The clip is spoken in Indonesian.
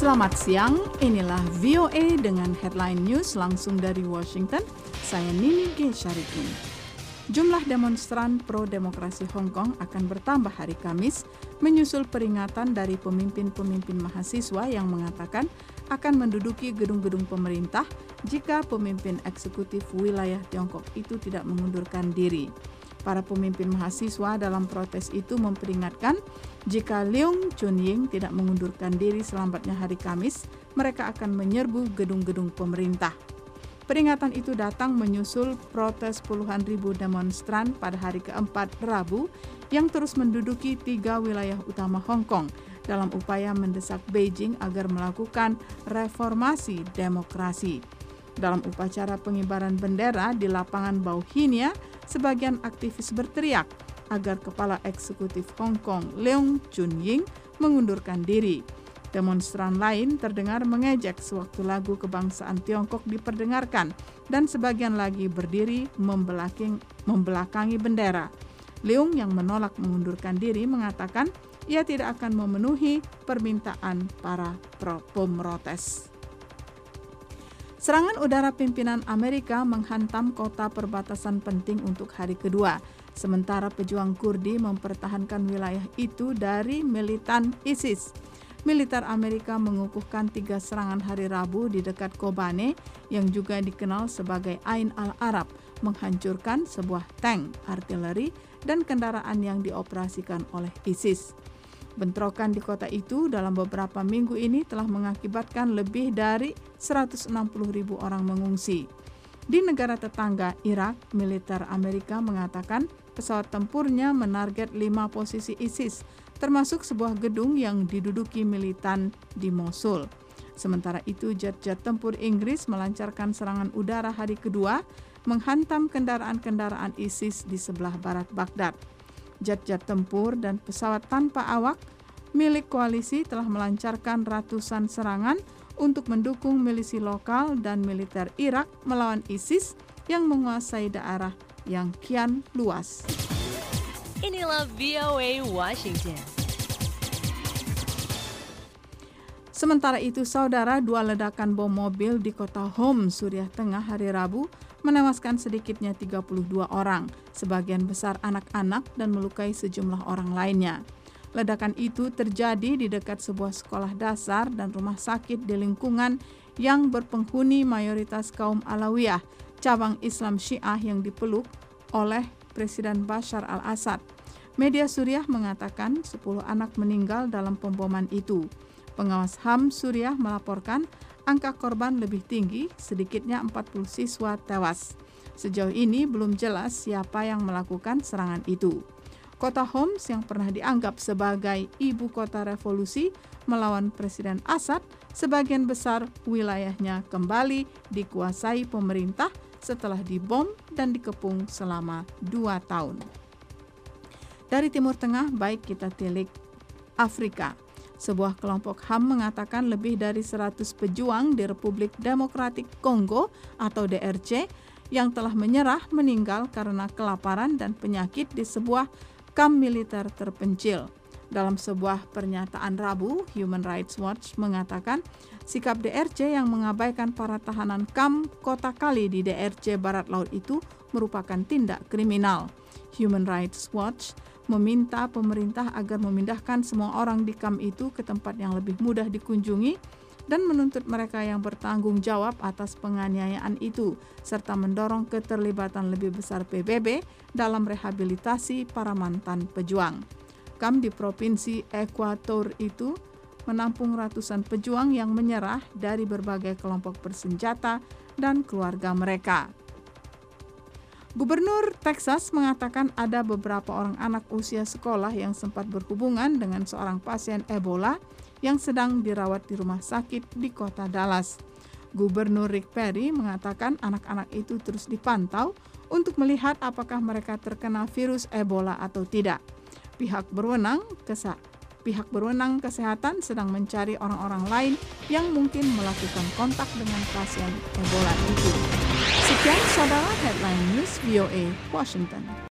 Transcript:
Selamat siang, inilah VOA dengan headline news langsung dari Washington. Saya Nini G. Syarikin. Jumlah demonstran pro-demokrasi Hong Kong akan bertambah hari Kamis, menyusul peringatan dari pemimpin-pemimpin mahasiswa yang mengatakan akan menduduki gedung-gedung pemerintah jika pemimpin eksekutif wilayah Tiongkok itu tidak mengundurkan diri. Para pemimpin mahasiswa dalam protes itu memperingatkan jika Leung Chun-ying tidak mengundurkan diri selambatnya hari Kamis, mereka akan menyerbu gedung-gedung pemerintah. Peringatan itu datang menyusul protes puluhan ribu demonstran pada hari keempat Rabu yang terus menduduki 3 wilayah utama Hong Kong dalam upaya mendesak Beijing agar melakukan reformasi demokrasi. Dalam upacara pengibaran bendera di lapangan Bauhinia, sebagian aktivis berteriak agar kepala eksekutif Hong Kong Leung Chun-ying mengundurkan diri. Demonstran lain terdengar mengejek sewaktu lagu kebangsaan Tiongkok diperdengarkan dan sebagian lagi berdiri membelakangi bendera. Leung yang menolak mengundurkan diri mengatakan ia tidak akan memenuhi permintaan para pemrotes. Serangan udara pimpinan Amerika menghantam kota perbatasan penting untuk hari kedua, sementara pejuang Kurdi mempertahankan wilayah itu dari militan ISIS. Militer Amerika mengukuhkan 3 serangan hari Rabu di dekat Kobane yang juga dikenal sebagai Ain al-Arab, menghancurkan sebuah tank, artileri, dan kendaraan yang dioperasikan oleh ISIS. Bentrokan di kota itu dalam beberapa minggu ini telah mengakibatkan lebih dari 160.000 orang mengungsi. Di negara tetangga Irak, militer Amerika mengatakan pesawat tempurnya menarget 5 posisi ISIS, termasuk sebuah gedung yang diduduki militan di Mosul. Sementara itu, jet-jet tempur Inggris melancarkan serangan udara hari kedua, menghantam kendaraan-kendaraan ISIS di sebelah barat Baghdad. Jet-jet tempur dan pesawat tanpa awak milik koalisi telah melancarkan ratusan serangan untuk mendukung milisi lokal dan militer Irak melawan ISIS yang menguasai daerah yang kian luas. Inilah VOA Washington. Sementara itu, saudara, 2 ledakan bom mobil di kota Homs, Suriah Tengah hari Rabu menewaskan sedikitnya 32 orang, sebagian besar anak-anak dan melukai sejumlah orang lainnya. Ledakan itu terjadi di dekat sebuah sekolah dasar dan rumah sakit di lingkungan yang berpenghuni mayoritas kaum Alawiyah, cabang Islam Syiah yang dipeluk oleh Presiden Bashar al-Assad. Media Suriah mengatakan 10 anak meninggal dalam pemboman itu. Pengawas HAM Suriah melaporkan angka korban lebih tinggi, sedikitnya 40 siswa tewas. Sejauh ini belum jelas siapa yang melakukan serangan itu. Kota Homs yang pernah dianggap sebagai ibu kota revolusi melawan Presiden Assad, sebagian besar wilayahnya kembali dikuasai pemerintah setelah dibom dan dikepung selama 2 tahun. Dari Timur Tengah, baik kita tilik Afrika. Sebuah kelompok HAM mengatakan lebih dari 100 pejuang di Republik Demokratik Kongo atau DRC yang telah menyerah meninggal karena kelaparan dan penyakit di sebuah kamp militer terpencil. Dalam sebuah pernyataan Rabu, Human Rights Watch mengatakan sikap DRC yang mengabaikan para tahanan kamp Kota Kali di DRC Barat Laut itu merupakan tindak kriminal. Human Rights Watch meminta pemerintah agar memindahkan semua orang di kamp itu ke tempat yang lebih mudah dikunjungi dan menuntut mereka yang bertanggung jawab atas penganiayaan itu, serta mendorong keterlibatan lebih besar PBB dalam rehabilitasi para mantan pejuang. Kamp di Provinsi Ekuator itu menampung ratusan pejuang yang menyerah dari berbagai kelompok bersenjata dan keluarga mereka. Gubernur Texas mengatakan ada beberapa orang anak usia sekolah yang sempat berhubungan dengan seorang pasien Ebola yang sedang dirawat di rumah sakit di kota Dallas. Gubernur Rick Perry mengatakan anak-anak itu terus dipantau untuk melihat apakah mereka terkena virus Ebola atau tidak. Pihak berwenang kesehatan sedang mencari orang-orang lain yang mungkin melakukan kontak dengan pasien Ebola itu. Sekian saudara headline news VOA Washington.